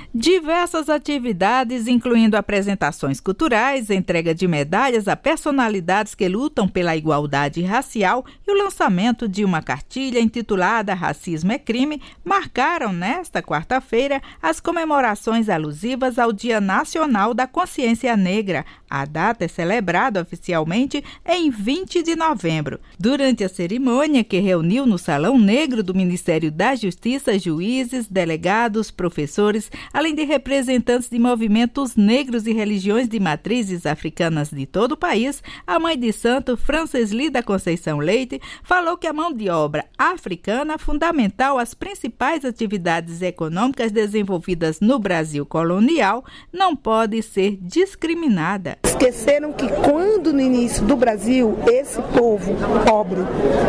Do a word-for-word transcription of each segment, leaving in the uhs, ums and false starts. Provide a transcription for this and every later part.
Diversas atividades, incluindo apresentações culturais, entrega de medalhas a personalidades que lutam pela igualdade racial e o lançamento de uma cartilha intitulada Racismo é Crime, marcaram nesta quarta-feira as comemorações alusivas ao Dia Nacional da Consciência Negra. A data é celebrada oficialmente em vinte de novembro. Durante a cerimônia, que reuniu no Salão Negro do Ministério da Justiça juízes, delegados, professores, além de representantes de movimentos negros e religiões de matrizes africanas de todo o país, a mãe de santo, Francesli da Conceição Leite, falou que a mão de obra africana, fundamental às principais atividades econômicas desenvolvidas no Brasil colonial, não pode ser discriminada. Esqueceram que quando no início do Brasil, esse povo pobre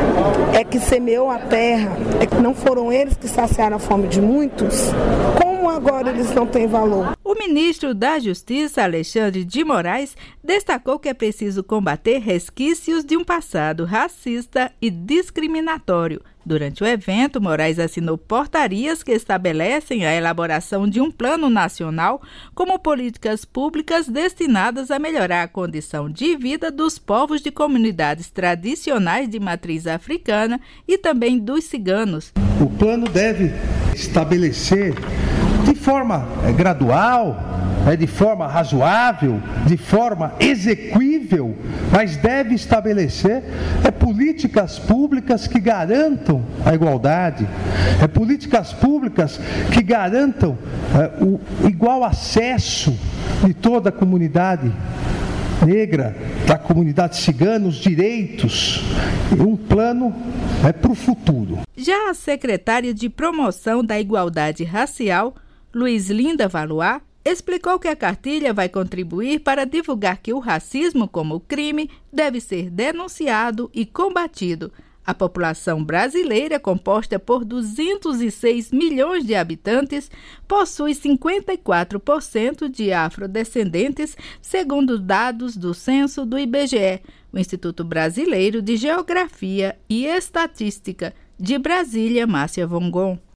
é que semeou a terra, é que não foram eles que saciaram a fome de muitos, como agora eles não têm valor? O ministro da Justiça, Alexandre de Moraes, destacou que é preciso combater resquícios de um passado racista e discriminatório. Durante o evento, Moraes assinou portarias que estabelecem a elaboração de um plano nacional como políticas públicas destinadas a melhorar a condição de vida dos povos de comunidades tradicionais de matriz africana e também dos ciganos. O plano deve estabelecer de forma gradual, de forma razoável, de forma execuível, mas deve estabelecer é, políticas públicas que garantam a igualdade, é, políticas públicas que garantam é, o igual acesso de toda a comunidade negra, da comunidade cigana, os direitos, um plano é, para o futuro. Já a secretária de Promoção da Igualdade Racial, Luizlinda Valois, explicou que a cartilha vai contribuir para divulgar que o racismo como crime deve ser denunciado e combatido. A população brasileira, composta por duzentos e seis milhões de habitantes, possui cinquenta e quatro por cento de afrodescendentes, segundo dados do censo do I B G E, o Instituto Brasileiro de Geografia e Estatística. De Brasília, Márcia Vongon.